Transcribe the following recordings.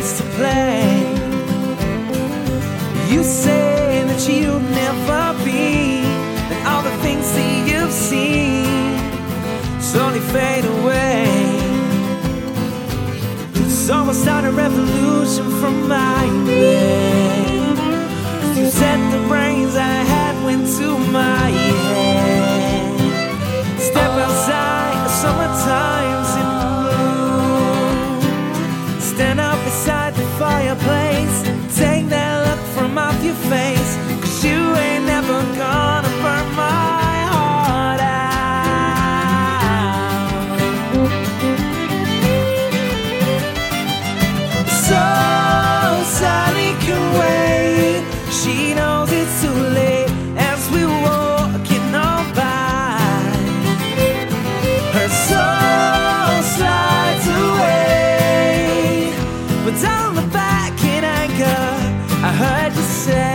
place to play. You say that you'll never be, and all the things that you've seen slowly fade away. So I'll start a revolution from my bed. 'Cause you said the brains I had went to my head. Step outside, the summertime's in bloom. Stand up beside the fireplace, take that look from off your face. 'Cause you ain't never gonna burn my heart out. So Sally can wait, she knows it's too late as we walking on by. Her soul slides away, but down the back in anger, I heard you say,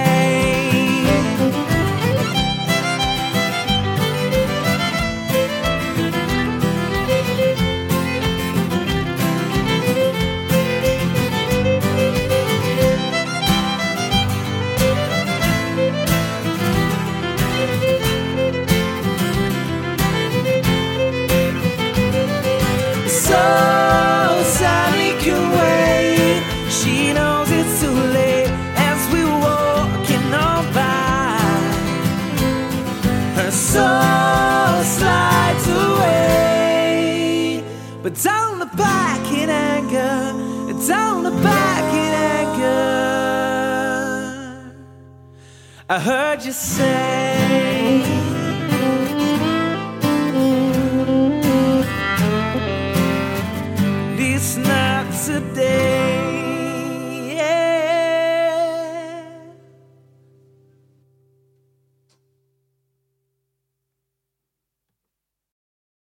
so Sally can wait, she knows it's too late as we walking on by. Her soul slides away, but down the back in anger, down the back in anger, I heard you say.